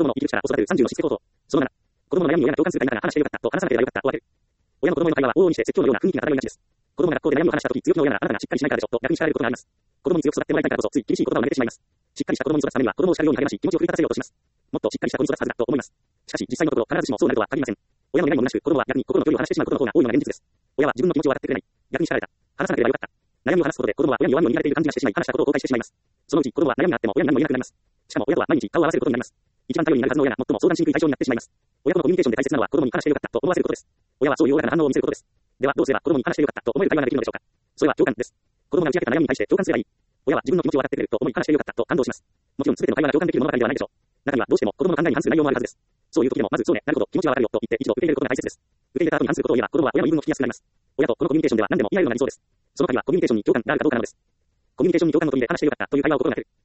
供の生きる力子育てる30のしつけ構造。その7、子供の悩みを親が共感するか否か話してよかったと話さなければよかったと分ける。親の子供への会話は往々にして説教のような雰囲気が漂いがちです。子供が学校で悩みを話したとき、強気の親があなたがしっかりしないからでしょと逆に叱られることがあります。子供に強く育ってもらいたいからこそつい厳しい言葉を投げてしまいます。しっかりした子供に育つためには子供を叱るように励まし気持ちを奮い立たせようとします。もっとしっかりした子に育つはずだと思います。しかし実際のところ必ずしもそうなるとは限りません。親の願いも虚しく子供は逆に心の距離を離してしまうことの方が多いのが現実です。親は自分の気持ちを分かってくれない。逆に叱られた。話さなければよかった。悩みを話すことで子供は親に弱いのに言われている感じがしてしまい話したことを後悔してしまいます。そのうち子供は悩みがあっても親に何も言えなくなります。しかも親とは毎日顔を合わせることになります。一番頼りになるはずの親が最も相談しにくい対象になってしまいます。親とのコミュニケーションで大切なのは子供に話してよかったと思わせることです。親はそういうおおらかな反応を見せることです。ではどうすれば子供に話してよかったと思える会話ができるのでしょうか。それは共感です。子供が打ち明けた悩みに対して共感すればいい。親は自分の気持ちを分かってくれると思い話してよかったと感動します。もちろん全ての会話が共感できる物語ではないでしょう。中にはどうしても子供の考えに反する内容もあるはずです。そういう時でもまずそうね、なるほど、気持ちはわかるよと言って一度受け入れることが大切です。受け入れた後に反することを言えば子供は親の言い分を聞きやすくなります。親とこのコミュニケーションでは何でも言い合えるようになりそうです。その時はコミュニケーションに共感があるかどうかなのです。コミュニケーションに共感の取りで話してよかったという会話を心がける。